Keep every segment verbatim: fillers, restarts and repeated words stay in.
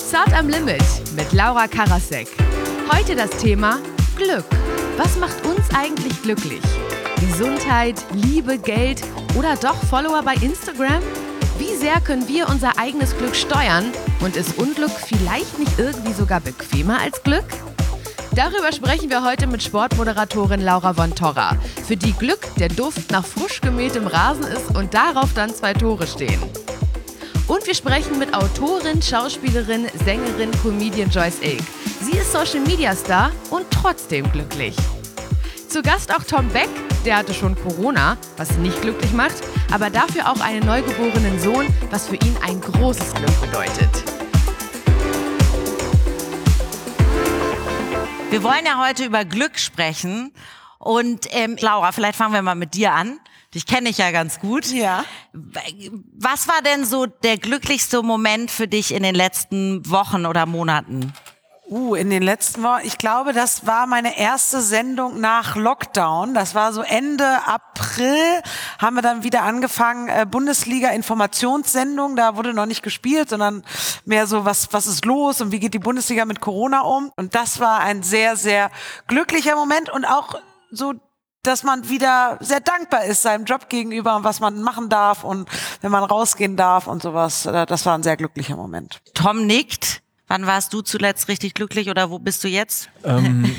Start am Limit mit Laura Karasek. Heute das Thema Glück. Was macht uns eigentlich glücklich? Gesundheit, Liebe, Geld oder doch Follower bei Instagram? Wie sehr können wir unser eigenes Glück steuern? Und ist Unglück vielleicht nicht irgendwie sogar bequemer als Glück? Darüber sprechen wir heute mit Sportmoderatorin Laura von Torra, für die Glück der Duft nach frisch gemähtem Rasen ist und darauf dann zwei Tore stehen. Und wir sprechen mit Autorin, Schauspielerin, Sängerin, Comedian Joyce Ilk. Sie ist Social-Media-Star und trotzdem glücklich. Zu Gast auch Tom Beck, der hatte schon Corona, was nicht glücklich macht, aber dafür auch einen neugeborenen Sohn, was für ihn ein großes Glück bedeutet. Wir wollen ja heute über Glück sprechen und ähm, Laura, vielleicht fangen wir mal mit dir an. Dich kenne ich ja ganz gut. Ja. Was war denn so der glücklichste Moment für dich in den letzten Wochen oder Monaten? Uh, in den letzten Wochen, ich glaube, das war meine erste Sendung nach Lockdown. Das war so Ende April, haben wir dann wieder angefangen, äh, Bundesliga-Informationssendung. Da wurde noch nicht gespielt, sondern mehr so, was, was ist los und wie geht die Bundesliga mit Corona um? Und das war ein sehr, sehr glücklicher Moment und auch so, dass man wieder sehr dankbar ist seinem Job gegenüber und was man machen darf und wenn man rausgehen darf und sowas. Das war ein sehr glücklicher Moment. Tom nickt. Wann warst du zuletzt richtig glücklich oder wo bist du jetzt? Ähm,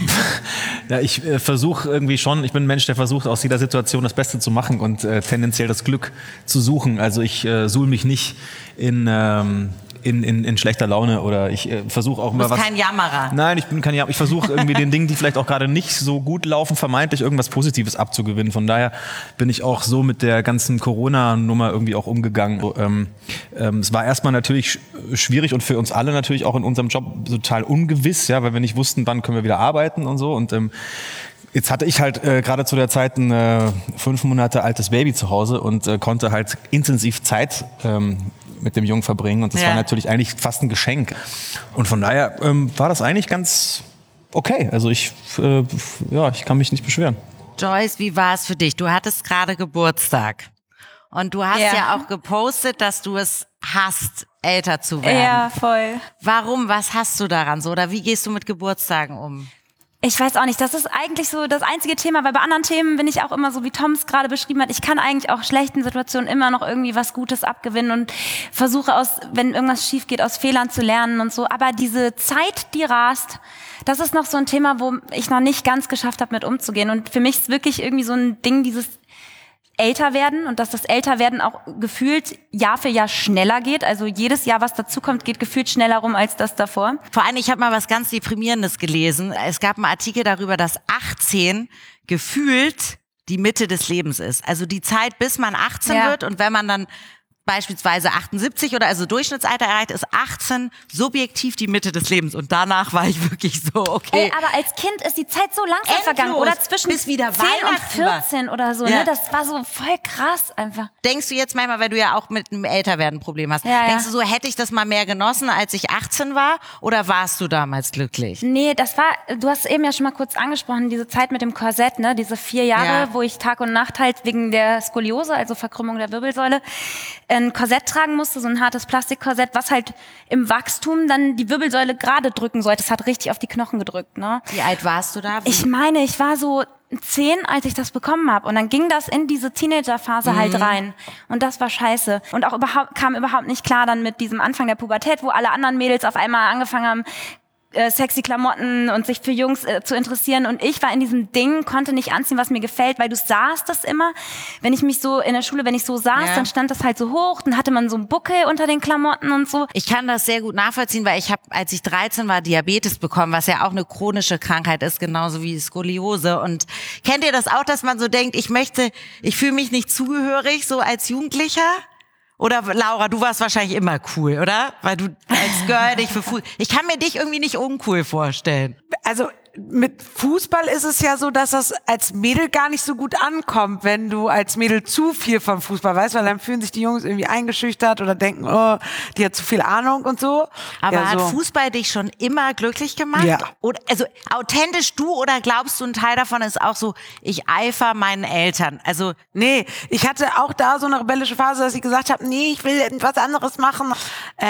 ja, ich äh, versuche irgendwie schon, ich bin ein Mensch, der versucht aus jeder Situation das Beste zu machen und äh, tendenziell das Glück zu suchen. Also ich äh, suhl mich nicht in... Ähm, In, in, in schlechter Laune oder ich äh, versuche auch mal was... Du bist kein Jammerer. Nein, ich bin kein Jammerer. Ich versuche irgendwie den Dingen, die vielleicht auch gerade nicht so gut laufen, vermeintlich irgendwas Positives abzugewinnen. Von daher bin ich auch so mit der ganzen Corona-Nummer irgendwie auch umgegangen. So, ähm, ähm, es war erstmal natürlich sch- schwierig und für uns alle natürlich auch in unserem Job total ungewiss, ja, weil wir nicht wussten, wann können wir wieder arbeiten und so. Und ähm, jetzt hatte ich halt äh, gerade zu der Zeit ein äh, fünf Monate altes Baby zu Hause und äh, konnte halt intensiv Zeit ähm, mit dem Jungen verbringen und das ja. war natürlich eigentlich fast ein Geschenk. Und von daher ähm, war das eigentlich ganz okay. Also ich, äh, ja, ich kann mich nicht beschweren. Joyce, wie war es für dich? Du hattest gerade Geburtstag und du hast ja. ja auch gepostet, dass du es hasst, älter zu werden. Ja, voll. Warum? Was hast du daran so? Oder wie gehst du mit Geburtstagen um? Ich weiß auch nicht, das ist eigentlich so das einzige Thema, weil bei anderen Themen bin ich auch immer so, wie Tom es gerade beschrieben hat, ich kann eigentlich auch schlechten Situationen immer noch irgendwie was Gutes abgewinnen und versuche aus, wenn irgendwas schief geht, aus Fehlern zu lernen und so. Aber diese Zeit, die rast, das ist noch so ein Thema, wo ich noch nicht ganz geschafft habe, mit umzugehen. Und für mich ist wirklich irgendwie so ein Ding, dieses älter werden und dass das Älterwerden auch gefühlt Jahr für Jahr schneller geht. Also jedes Jahr, was dazukommt, geht gefühlt schneller rum als das davor. Vor allem, ich habe mal was ganz Deprimierendes gelesen. Es gab einen Artikel darüber, dass achtzehn gefühlt die Mitte des Lebens ist. Also die Zeit, bis man achtzehn ja. wird und wenn man dann beispielsweise achtundsiebzig oder also Durchschnittsalter erreicht, ist achtzehn subjektiv die Mitte des Lebens. Und danach war ich wirklich so, okay. Ey, aber als Kind ist die Zeit so langsam Endlos, vergangen. Oder zwischen bis wieder zehn und Weihnachten vierzehn oder so. Ja. Ne? Das war so voll krass einfach. Denkst du jetzt manchmal, weil du ja auch mit einem Älterwerden ein Problem hast, Ja, denkst ja. du so, hätte ich das mal mehr genossen, als ich achtzehn war? Oder warst du damals glücklich? Nee, das war, du hast eben ja schon mal kurz angesprochen, diese Zeit mit dem Korsett, ne, diese vier Jahre, Ja. wo ich Tag und Nacht halt wegen der Skoliose, also Verkrümmung der Wirbelsäule, ein Korsett tragen musste, so ein hartes Plastikkorsett, was halt im Wachstum dann die Wirbelsäule gerade drücken sollte. Das hat richtig auf die Knochen gedrückt, ne. Wie alt warst du da? Ich meine, ich war so zehn, als ich das bekommen habe. Und dann ging das in diese Teenagerphase Mhm. halt rein. Und das war scheiße. Und auch überhaupt, kam überhaupt nicht klar dann mit diesem Anfang der Pubertät, wo alle anderen Mädels auf einmal angefangen haben, äh, sexy Klamotten und sich für Jungs äh, zu interessieren. Und ich war in diesem Ding, konnte nicht anziehen, was mir gefällt, weil du sahst das immer. Wenn ich mich so in der Schule, wenn ich so saß, Ja. dann stand das halt so hoch, dann hatte man so einen Buckel unter den Klamotten und so. Ich kann das sehr gut nachvollziehen, weil ich habe, als ich dreizehn war, Diabetes bekommen, was ja auch eine chronische Krankheit ist, genauso wie Skoliose. Und kennt ihr das auch, dass man so denkt, ich möchte, ich fühle mich nicht zugehörig, so als Jugendlicher? Oder Laura, du warst wahrscheinlich immer cool, oder? Weil du als Girl dich für Fußball... Ich kann mir dich irgendwie nicht uncool vorstellen. Also mit Fußball ist es ja so, dass das als Mädel gar nicht so gut ankommt, wenn du als Mädel zu viel vom Fußball weißt, weil dann fühlen sich die Jungs irgendwie eingeschüchtert oder denken, oh, die hat zu viel Ahnung und so. Aber ja, hat so. Fußball dich schon immer glücklich gemacht? Ja. Oder, also authentisch du oder glaubst du, ein Teil davon ist auch so, ich eifer meinen Eltern? Also Nee, ich hatte auch da so eine rebellische Phase, dass ich gesagt habe, nee, ich will etwas anderes machen. Ähm,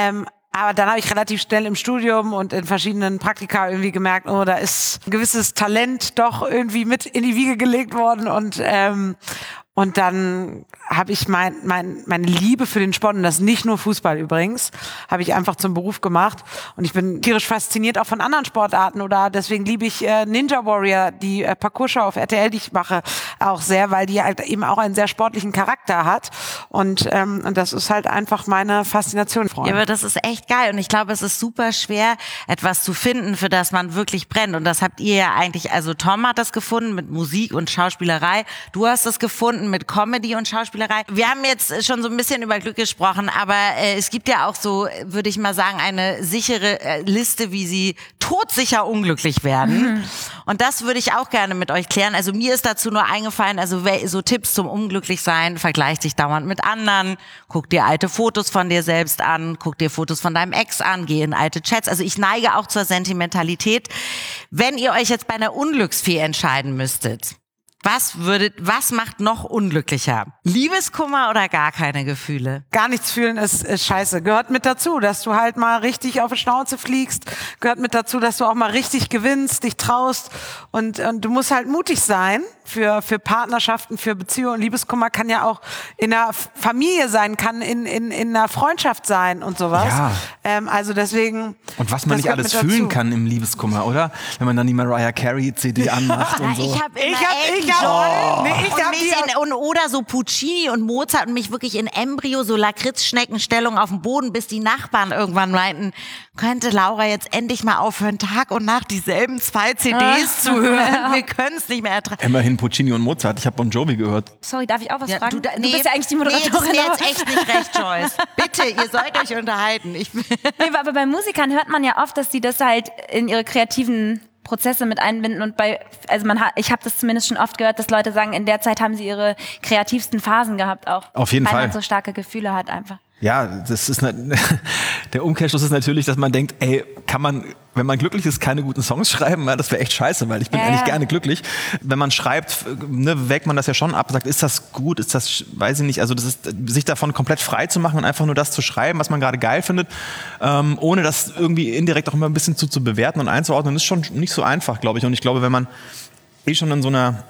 Aber dann habe ich relativ schnell im Studium und in verschiedenen Praktika irgendwie gemerkt, oh, da ist ein gewisses Talent doch irgendwie mit in die Wiege gelegt worden. Und ähm, und dann habe ich mein, mein, meine Liebe für den Sport, und das nicht nur Fußball übrigens, habe ich einfach zum Beruf gemacht. Und ich bin tierisch fasziniert auch von anderen Sportarten, oder deswegen liebe ich äh, Ninja Warrior, die äh, Parcours-Show auf R T L, die ich mache, auch sehr, weil die halt eben auch einen sehr sportlichen Charakter hat. Und, ähm, und das ist halt einfach meine Faszination, Freunde. Ja, aber das ist echt geil. Und ich glaube, es ist super schwer, etwas zu finden, für das man wirklich brennt. Und das habt ihr ja eigentlich, also Tom hat das gefunden mit Musik und Schauspielerei. Du hast das gefunden mit Comedy und Schauspielerei. Wir haben jetzt schon so ein bisschen über Glück gesprochen, aber äh, es gibt ja auch so, würde ich mal sagen, eine sichere äh, Liste, wie sie todsicher unglücklich werden. Mhm. Und das würde ich auch gerne mit euch klären. Also mir ist dazu nur eingefallen, also so Tipps zum Unglücklichsein: Vergleich dich dauernd mit anderen, guck dir alte Fotos von dir selbst an, guck dir Fotos von deinem Ex an, geh in alte Chats. Also ich neige auch zur Sentimentalität. Wenn ihr euch jetzt bei einer Unglücksfee entscheiden müsstet, was würdet, was macht noch unglücklicher? Liebeskummer oder gar keine Gefühle? Gar nichts fühlen ist, ist scheiße. Gehört mit dazu, dass du halt mal richtig auf die Schnauze fliegst. Gehört mit dazu, dass du auch mal richtig gewinnst, dich traust. Und, und du musst halt mutig sein für, für Partnerschaften, für Beziehungen. Liebeskummer kann ja auch in einer Familie sein, kann in, in, in einer Freundschaft sein und sowas. Ja. Ähm, also deswegen. Und was man nicht alles fühlen kann im Liebeskummer, oder? Wenn man dann die Mariah Carey C D anmacht und so. Ich habe immer Ich hab- ich Elton hab- John nee, ich und hab mich die in, und, oder so Puccini und Mozart und mich wirklich in Embryo, so Lakritzschneckenstellung auf dem Boden, bis die Nachbarn irgendwann meinten, könnte Laura jetzt endlich mal aufhören, Tag und Nacht dieselben zwei C Ds zu hören. Wir können es nicht mehr ertragen. Immerhin Puccini und Mozart. Ich habe Bon Jovi gehört. Sorry, darf ich auch was Ja, fragen? da- Du bist ja eigentlich die Moderatorin. Nee, das ist mir aber- jetzt echt nicht recht, Joyce. Bitte, ihr sollt euch unterhalten. Ich, Nee, aber bei Musikern hört man ja oft, dass die das halt in ihre kreativen Prozesse mit einbinden, und bei, also man hat, ich habe das zumindest schon oft gehört, dass Leute sagen, in der Zeit haben sie ihre kreativsten Phasen gehabt auch. Auf jeden weil Fall. man so starke Gefühle hat einfach. Ja, das ist ne, der Umkehrschluss ist natürlich, dass man denkt, ey, kann man, wenn man glücklich ist, keine guten Songs schreiben? Ja, das wäre echt scheiße, weil ich bin Ja, eigentlich ja. gerne glücklich. Wenn man schreibt, ne, wägt man das ja schon ab, sagt, ist das gut, ist das, weiß ich nicht, also das ist, sich davon komplett frei zu machen und einfach nur das zu schreiben, was man gerade geil findet, ähm, ohne das irgendwie indirekt auch immer ein bisschen zu, zu bewerten und einzuordnen, ist schon nicht so einfach, glaube ich. Und ich glaube, wenn man eh schon in so einer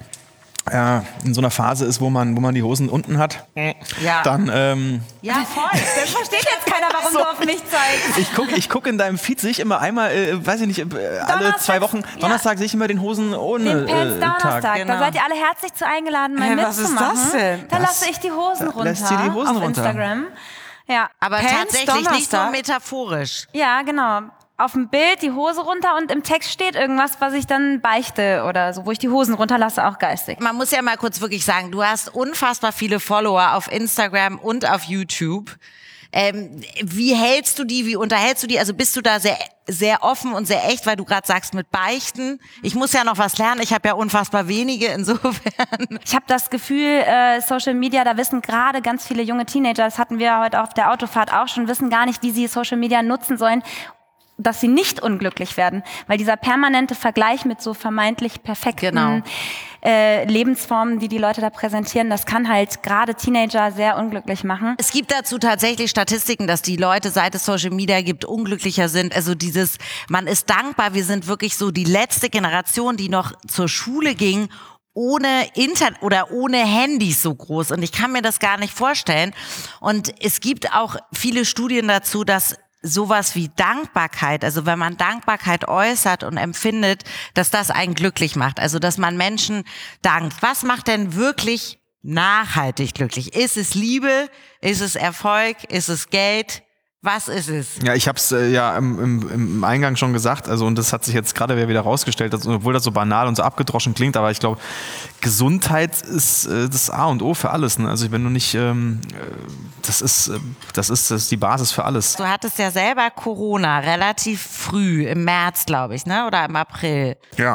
Ja, in so einer Phase ist, wo man, wo man die Hosen unten hat, Ja. dann ähm, ja, voll. Das versteht jetzt keiner, warum du auf mich zeigst. ich gucke ich guck in deinem Feed, sehe ich immer einmal, äh, weiß ich nicht, äh, alle Donnerstags, zwei Wochen, ja. Donnerstag sehe ich immer den Hosen ohne Den Pants äh, Donnerstag. Tag. Genau. Da seid ihr alle herzlich zu eingeladen, mal Hä, was ist mitzumachen. das denn? Da Das- lasse ich die Hosen da runter lässt sie die Hosen auf runter. Instagram. Ja. Aber Pants tatsächlich nicht Donnerstag? nur metaphorisch. Ja, genau. Auf dem Bild die Hose runter und im Text steht irgendwas, was ich dann beichte oder so, wo ich die Hosen runterlasse, auch geistig. Man muss ja mal kurz wirklich sagen, du hast unfassbar viele Follower auf Instagram und auf YouTube. Ähm, wie hältst du die, wie unterhältst du die? Also bist du da sehr sehr offen und sehr echt, weil du gerade sagst mit Beichten. Ich muss ja noch was lernen, ich habe ja unfassbar wenige, insofern. Ich habe das Gefühl, äh, Social Media, da wissen gerade ganz viele junge Teenager, das hatten wir heute auf der Autofahrt auch schon, wissen gar nicht, wie sie Social Media nutzen sollen, dass sie nicht unglücklich werden. Weil dieser permanente Vergleich mit so vermeintlich perfekten Genau. äh, Lebensformen, die die Leute da präsentieren, das kann halt gerade Teenager sehr unglücklich machen. Es gibt dazu tatsächlich Statistiken, dass die Leute, seit es Social Media gibt, unglücklicher sind. Also dieses, man ist dankbar, wir sind wirklich so die letzte Generation, die noch zur Schule ging, ohne Internet oder ohne Handys so groß. Und ich kann mir das gar nicht vorstellen. Und es gibt auch viele Studien dazu, dass sowas wie Dankbarkeit, also wenn man Dankbarkeit äußert und empfindet, dass das einen glücklich macht. Also dass man Menschen dankt. Was macht denn wirklich nachhaltig glücklich? Ist es Liebe? Ist es Erfolg? Ist es Geld? Was ist es? Ja, ich habe es äh, ja im, im, im Eingang schon gesagt, also und das hat sich jetzt gerade wieder rausgestellt, dass, obwohl das so banal und so abgedroschen klingt, aber ich glaube, Gesundheit ist äh, das A und O für alles. Ne? Also wenn du nicht, ähm, äh, das ist, äh, das ist, das ist die Basis für alles. Du hattest ja selber Corona relativ früh, im März, glaube ich, ne? Oder im April. Ja.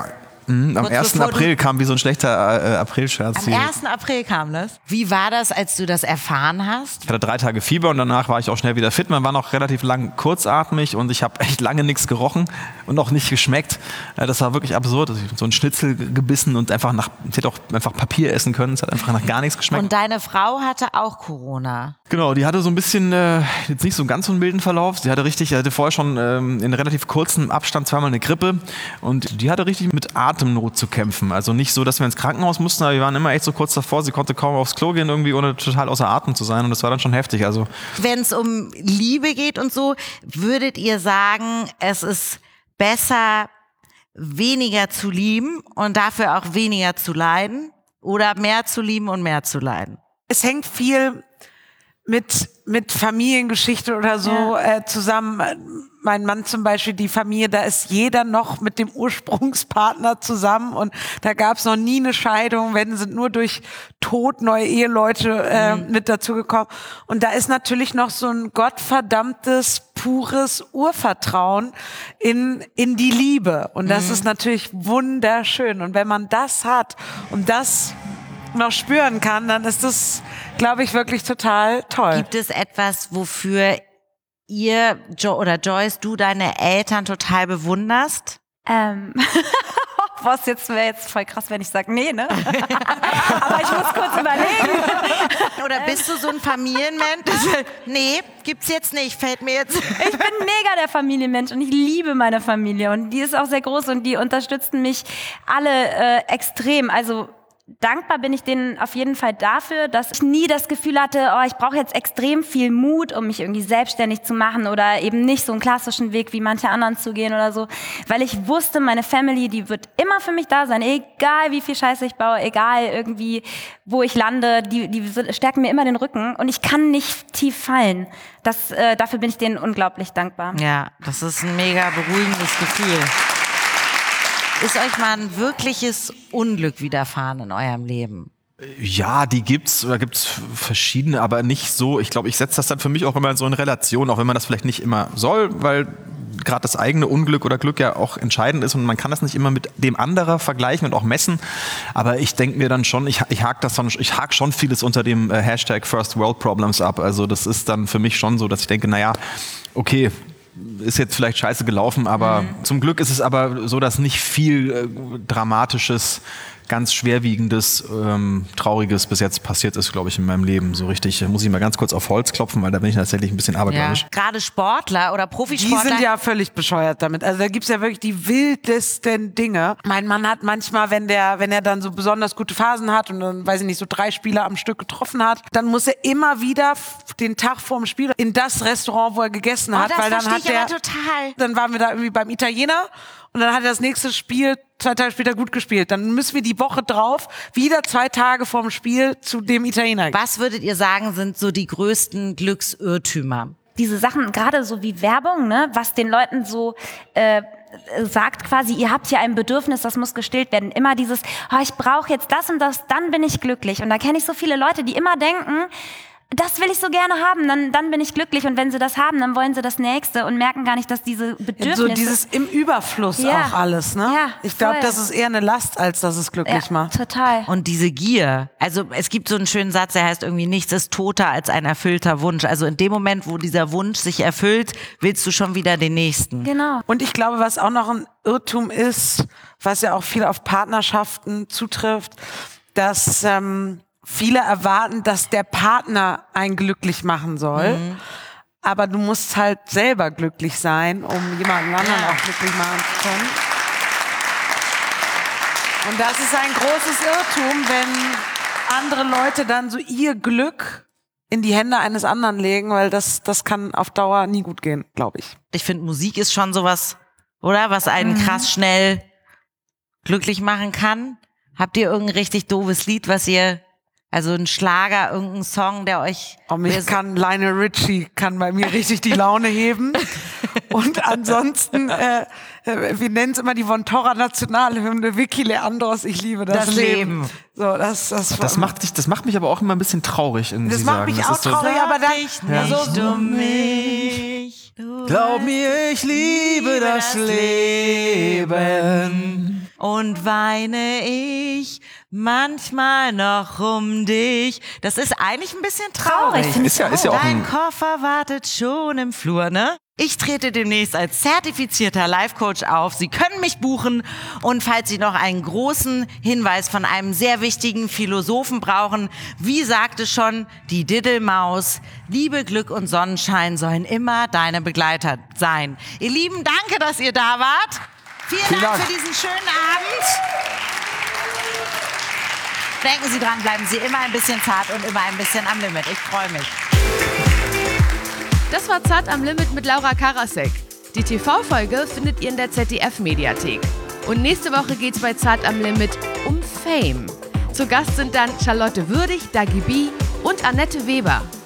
Mhm, am Kurz ersten bevor du- April kam wie so ein schlechter äh, Aprilscherz. Am hier. ersten April kam das. Wie war das, als du das erfahren hast? Ich hatte drei Tage Fieber und danach war ich auch schnell wieder fit. Man war noch relativ lang kurzatmig und ich habe echt lange nichts gerochen und auch nicht geschmeckt. Äh, Das war wirklich absurd. Also ich hab so einen Schnitzel gebissen und einfach nach, ich hätte auch einfach Papier essen können. Es hat einfach nach gar nichts geschmeckt. Und deine Frau hatte auch Corona. Genau, die hatte so ein bisschen, äh, jetzt nicht so einen ganz so einen milden Verlauf. Sie hatte richtig, sie hatte vorher schon ähm, in relativ kurzem Abstand zweimal eine Grippe und die hatte richtig mit Atemnot zu kämpfen. Also nicht so, dass wir ins Krankenhaus mussten, aber wir waren immer echt so kurz davor. Sie konnte kaum aufs Klo gehen irgendwie, ohne total außer Atem zu sein und das war dann schon heftig. Also Wenn es um Liebe geht und so, würdet ihr sagen, es ist besser, weniger zu lieben und dafür auch weniger zu leiden oder mehr zu lieben und mehr zu leiden? Es hängt viel mit, mit Familiengeschichte oder so äh, zusammen. Mein Mann zum Beispiel, die Familie, da ist jeder noch mit dem Ursprungspartner zusammen und da gab es noch nie eine Scheidung, wenn sind nur durch Tod neue Eheleute äh, mhm. mit dazugekommen. Und da ist natürlich noch so ein gottverdammtes, pures Urvertrauen in, in die Liebe. Und das mhm. ist natürlich wunderschön. Und wenn man das hat und das noch spüren kann, dann ist das, glaube ich, wirklich total toll. Gibt es etwas, wofür ihr jo- oder Joyce, du deine Eltern total bewunderst? Ähm, was jetzt wäre jetzt voll krass, wenn ich sage, nee, ne? Aber ich muss kurz überlegen. Oder bist du so ein Familienmensch? Nee, gibt's jetzt nicht, fällt mir jetzt. Ich bin mega der Familienmensch und ich liebe meine Familie und die ist auch sehr groß und die unterstützen mich alle äh, extrem. Also dankbar bin ich denen auf jeden Fall dafür, dass ich nie das Gefühl hatte, oh, ich brauche jetzt extrem viel Mut, um mich irgendwie selbstständig zu machen oder eben nicht so einen klassischen Weg wie manche anderen zu gehen oder so, weil ich wusste, meine Family, die wird immer für mich da sein, egal wie viel Scheiße ich baue, egal irgendwie, wo ich lande, die, die stärken mir immer den Rücken und ich kann nicht tief fallen. Das, äh, dafür bin ich denen unglaublich dankbar. Ja, das ist ein mega beruhigendes Gefühl. Ist euch mal ein wirkliches Unglück widerfahren in eurem Leben? ja, die gibt's oder gibt's verschiedene, aber nicht so. Ich glaube, ich setze das dann für mich auch immer so in Relation, auch wenn man das vielleicht nicht immer soll, weil gerade das eigene Unglück oder Glück ja auch entscheidend ist und man kann das nicht immer mit dem anderer vergleichen und auch messen. Aber ich denke mir dann schon, ich, ich hake das dann, ich hake schon vieles unter dem äh, Hashtag First World Problems ab. Also das ist dann für mich schon so, dass ich denke, naja, okay, ist jetzt vielleicht scheiße gelaufen, aber mhm. zum Glück ist es aber so, dass nicht viel äh, Dramatisches, ganz Schwerwiegendes, ähm, Trauriges bis jetzt passiert ist, glaube ich, in meinem Leben. So richtig, muss ich mal ganz kurz auf Holz klopfen, weil da bin ich tatsächlich ein bisschen abergläubisch. Ja. Gerade Sportler oder Profisportler. Die sind ja völlig bescheuert damit. Also da gibt's ja wirklich die wildesten Dinge. Mein Mann hat manchmal, wenn der, wenn er dann so besonders gute Phasen hat und dann, weiß ich nicht, so drei Spieler am Stück getroffen hat, dann muss er immer wieder den Tag vorm Spiel in das Restaurant, wo er gegessen oh, hat, das weil dann verstehe hat ich der, aber total. dann waren wir da irgendwie beim Italiener und dann hat er das nächste Spiel zwei Tage später gut gespielt. Dann müssen wir die Woche drauf wieder zwei Tage vorm Spiel zu dem Italiener. Was würdet ihr sagen, sind so die größten Glücksirrtümer? Diese Sachen, gerade so wie Werbung, ne, was den Leuten so äh, sagt quasi, ihr habt hier ein Bedürfnis, das muss gestillt werden. Immer dieses, oh, ich brauche jetzt das und das, dann bin ich glücklich. Und da kenne ich so viele Leute, die immer denken, das will ich so gerne haben, dann, dann bin ich glücklich. Und wenn sie das haben, dann wollen sie das Nächste und merken gar nicht, dass diese Bedürfnisse... So dieses im Überfluss ja. auch alles, ne? Ja, ich glaube, voll. das ist eher eine Last, als dass es glücklich ja, macht. total. Und diese Gier. Also es gibt so einen schönen Satz, der heißt irgendwie, nichts ist toter als ein erfüllter Wunsch. Also in dem Moment, wo dieser Wunsch sich erfüllt, willst du schon wieder den nächsten. Genau. Und ich glaube, was auch noch ein Irrtum ist, was ja auch viel auf Partnerschaften zutrifft, dass ähm, viele erwarten, dass der Partner einen glücklich machen soll. Mhm. Aber du musst halt selber glücklich sein, um jemanden anderen ja. auch glücklich machen zu können. Und das ist ein großes Irrtum, wenn andere Leute dann so ihr Glück in die Hände eines anderen legen, weil das, das kann auf Dauer nie gut gehen, glaube ich. Ich finde, Musik ist schon sowas, oder? Was einen mhm. krass schnell glücklich machen kann. Habt ihr irgendein richtig doofes Lied, was ihr... Also ein Schlager, irgendein Song, der euch... Oh, mich kann Lionel Richie, kann bei mir richtig die Laune heben. Und ansonsten, äh, wir nennen es immer die Von Torra Nationalhymne, Vicky Leandros, ich liebe das, das Leben. Leben. So, das, das, das, macht dich, das macht mich aber auch immer ein bisschen traurig. Irgendwie das macht mich das auch traurig, so, aber dann... Nicht ja. so um mich. Glaub mir, ich liebe das Leben. und weine ich manchmal noch um dich. Das ist eigentlich ein bisschen traurig. Traurig, Ist ja, ist ja auch Dein ein, Koffer wartet schon im Flur, ne? Ich trete demnächst als zertifizierter Life-Coach auf. Sie können mich buchen. Und falls Sie noch einen großen Hinweis von einem sehr wichtigen Philosophen brauchen, wie sagte schon die Diddelmaus, Liebe, Glück und Sonnenschein sollen immer deine Begleiter sein. Ihr Lieben, danke, dass ihr da wart. Vielen, Vielen Dank, Dank für diesen schönen Abend. Denken Sie dran, bleiben Sie immer ein bisschen zart und immer ein bisschen am Limit. Ich freue mich. Das war Zart am Limit mit Laura Karasek. Die T V-Folge findet ihr in der Z D F-Mediathek. Und nächste Woche geht's bei Zart am Limit um Fame. Zu Gast sind dann Charlotte Würdig, Dagi B und Annette Weber.